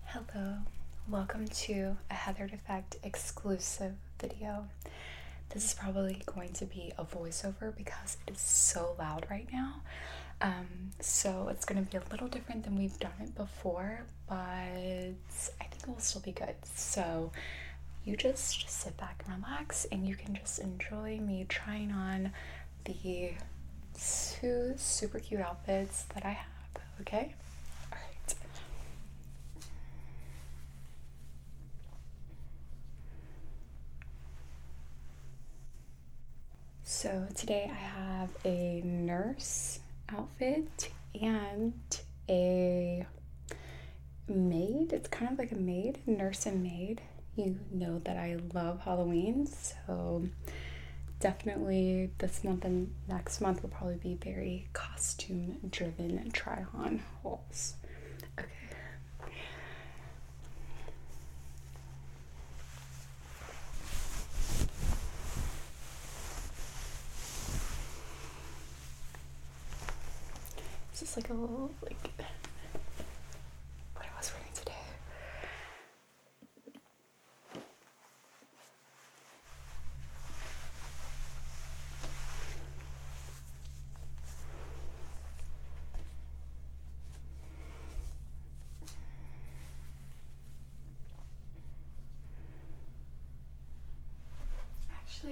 Hello, welcome to a Heathered Effect exclusive video. This is probably going to be a voiceover because it is so loud right now. So it's going to be a little different than we've done it before, but I think it will still be good. So you just sit back and relax, and you can just enjoy me trying on the two super cute outfits that I have, okay? Alright. So today I have a nurse outfit and a maid. It's kind of like a maid, nurse and maid. You know that I love Halloween, so definitely this month and next month will probably be very costume driven and try on hauls. Okay. It's just like a little, like, what I was wearing today. Actually,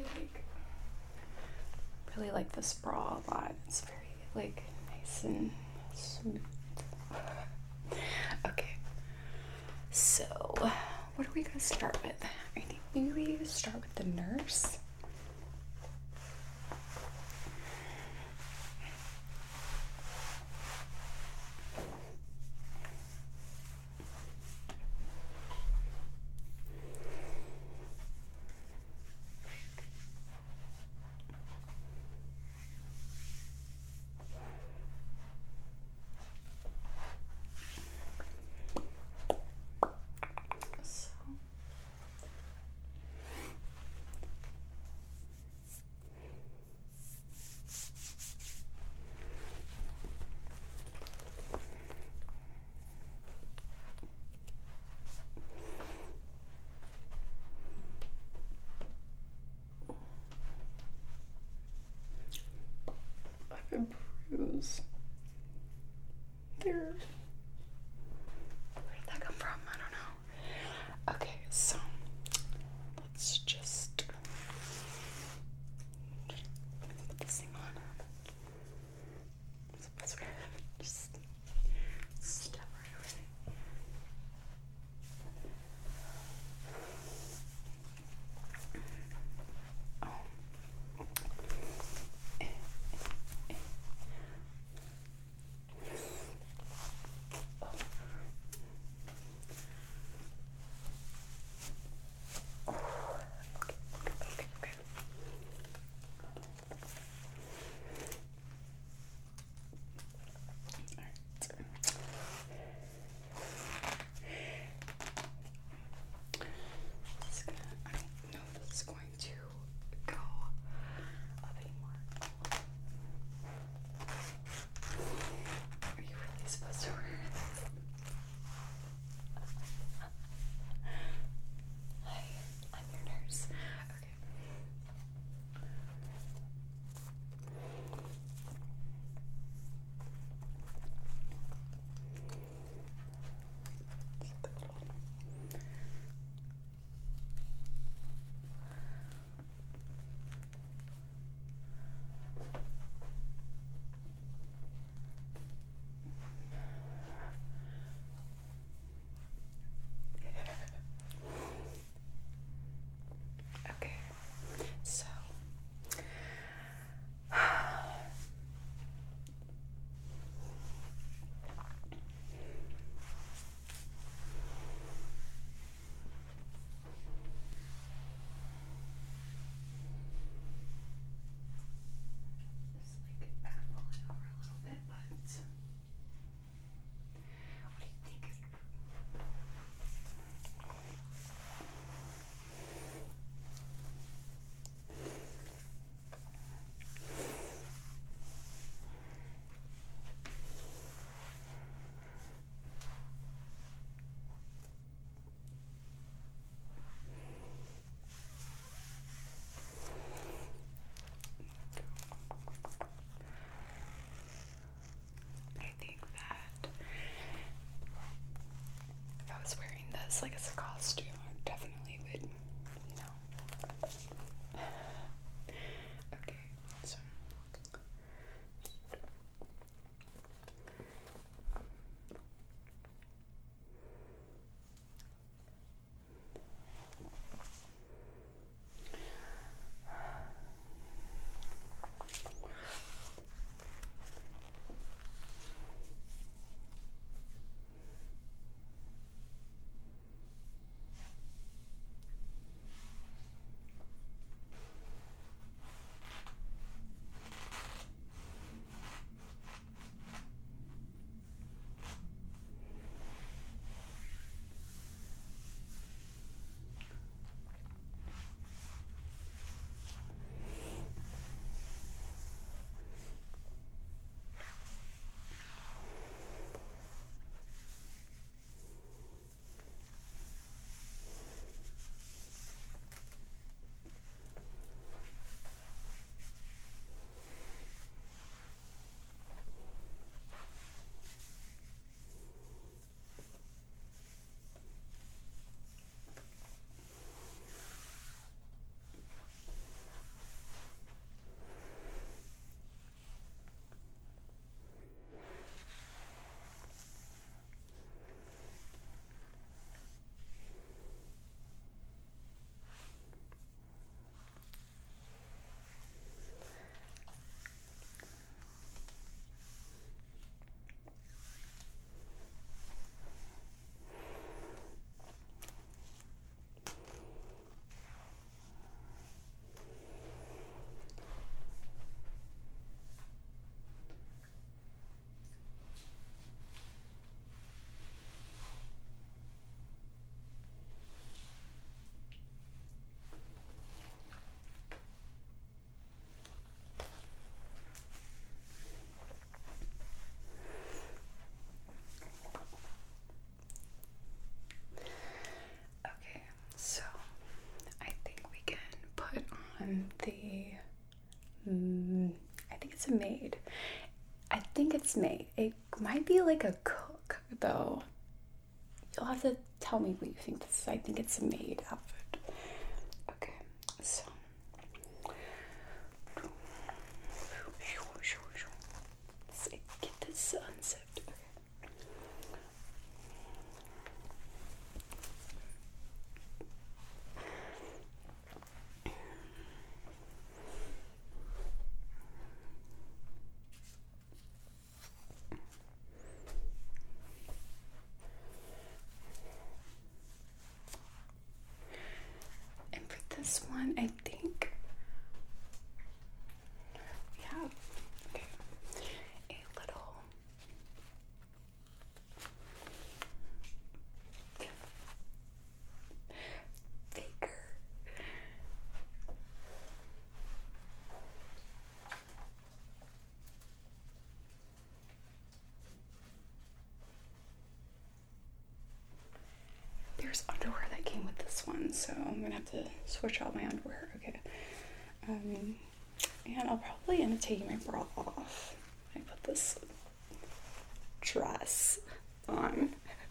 really like this bra a lot. It's very, like, nice and smooth. Okay, so what are we gonna start with? I think maybe we start with the nurse. made. It might be like a cook, though. You'll have to tell me what you think this is. I think it's a maid outfit. Okay, so. Let's get this unzipped. Okay. And for this one, I think we have a little faker. There's underwear that came with this one, so I'm gonna have to switch out my underwear. Okay. And I'll probably end up taking my bra off. I put this dress on.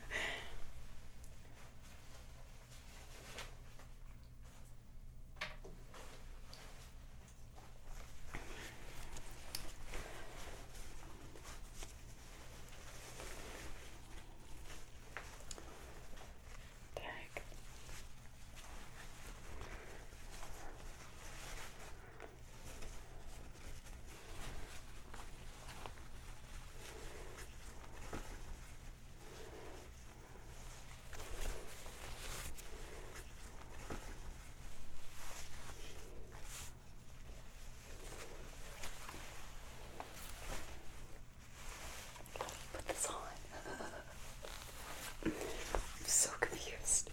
Put this on. I'm so confused.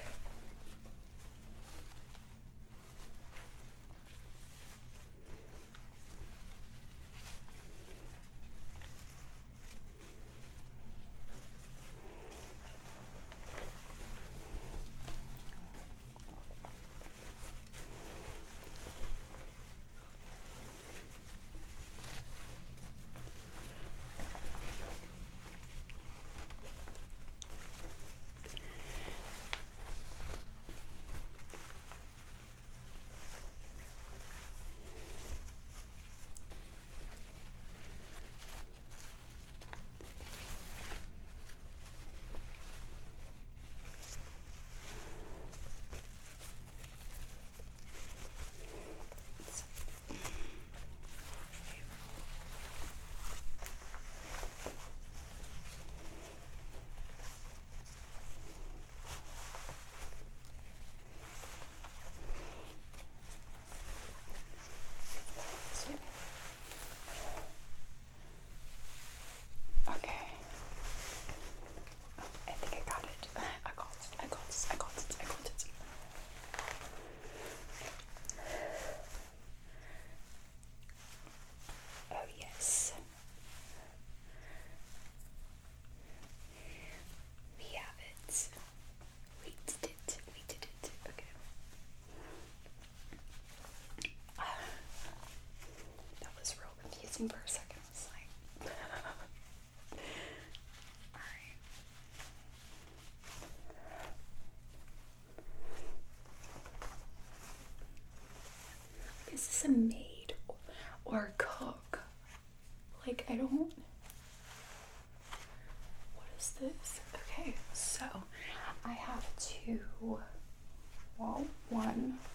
For a second, I was like, alright. Is this a maid or a cook? Like, I don't. What is this? Okay, so I have to, well, one,